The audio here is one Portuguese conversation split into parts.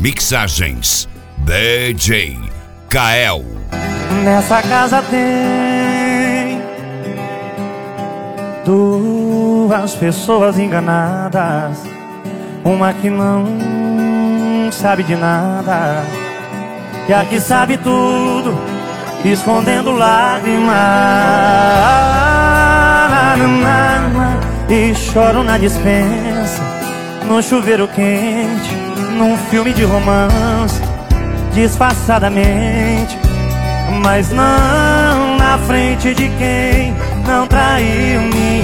Mixagens DJ Kael. Nessa casa tem duas pessoas enganadas, uma que não sabe de nada e a que sabe tudo, escondendo lágrimas. E choro na dispensa, no chuveiro quente, num filme de romance, disfarçadamente, mas não na frente de quem não traiu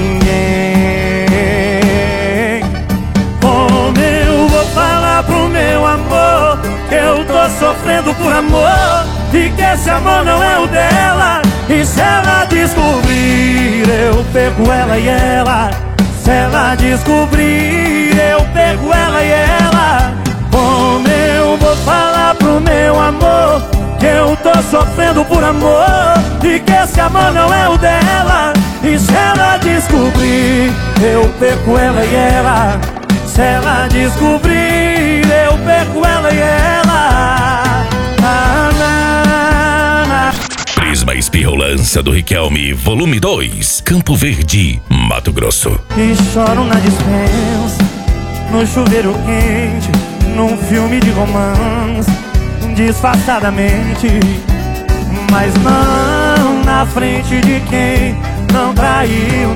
ninguém. Como eu vou falar pro meu amor que eu tô sofrendo por amor e que esse amor não é o dela? E se ela descobrir, eu pego ela e ela. Se ela descobrir, eu pego ela e ela. Como eu vou falar pro meu amor que eu tô sofrendo por amor e que esse amor não é o dela? E se ela descobrir, eu perco ela e ela. Se ela descobrir, eu perco ela e ela. Prisma Espirrolança do Riquelme, volume 2, Campo Verde, Mato Grosso. E choro na dispensa, no chuveiro quente, num filme de romance, disfarçadamente, mas não na frente de quem não traiu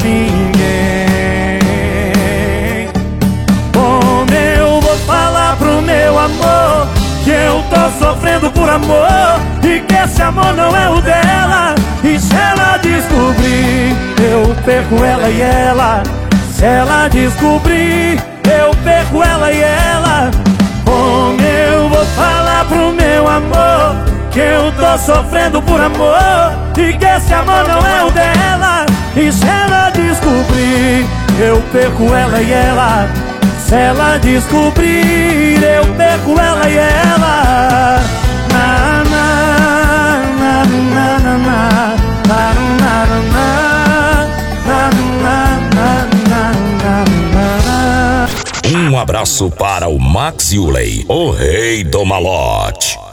ninguém. Como eu vou falar pro meu amor que eu tô sofrendo por amor e que esse amor não é o dela? E se ela descobrir, eu perco ela e ela. Se ela descobrir, eu perco ela e ela. Como eu vou falar pro meu amor que eu tô sofrendo por amor e que esse amor não é o dela? E se ela descobrir, eu perco ela e ela. Se ela descobrir, eu perco ela e ela. Na, na, na, na, na, na, na, na, na, na. Um abraço para o Max Yuley, o rei do malote.